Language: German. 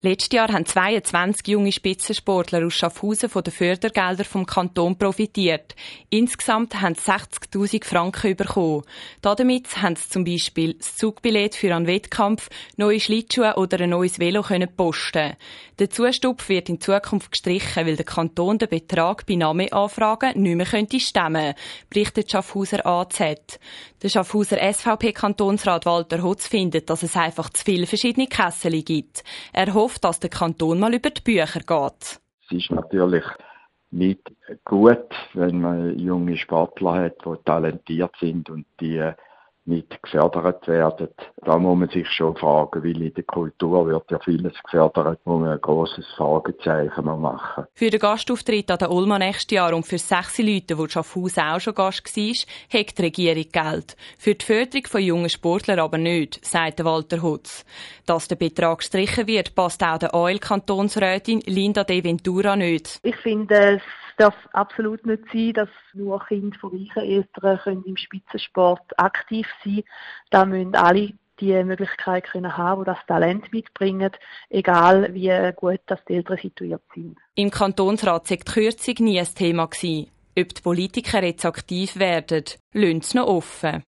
Letztes Jahr haben 22 junge Spitzensportler aus Schaffhausen von den Fördergeldern vom Kanton profitiert. Insgesamt haben sie 60'000 Franken bekommen. Damit haben sie zum Beispiel das Zugbillett für einen Wettkampf, neue Schlittschuhe oder ein neues Velo posten. Der Zustupf wird in Zukunft gestrichen, weil der Kanton den Betrag bei Namenanfragen nicht mehr stemmen könnte, berichtet die Schaffhauser AZ. Der Schaffhauser SVP-Kantonsrat Walter Hotz findet, dass es einfach zu viele verschiedene Kassen gibt. Er hofft, dass der Kanton mal über die Bücher geht. Es ist natürlich nicht gut, wenn man junge Sportler hat, die talentiert sind und die nicht gefördert werden. Da muss man sich schon fragen, weil in der Kultur wird ja vieles gefördert, wo man ein grosses Fragezeichen machen. Für den Gastauftritt an der Ulma nächstes Jahr und für 6 Leute, die Schaffhausen auch schon Gast war, hat die Regierung Geld. Für die Förderung von jungen Sportlern aber nicht, sagt Walter Hotz. Dass der Betrag gestrichen wird, passt auch der AL-Kantonsrätin Linda De Ventura nicht. Ich finde, es darf absolut nicht sein, dass nur Kinder von reichen Eltern im Spitzensport aktiv sein können. Da müssen alle die Möglichkeit haben, die das Talent mitbringen, egal wie gut die Eltern situiert sind. Im Kantonsrat war die Kürzung nie ein Thema. Ob die Politiker jetzt aktiv werden, lassen sie noch offen.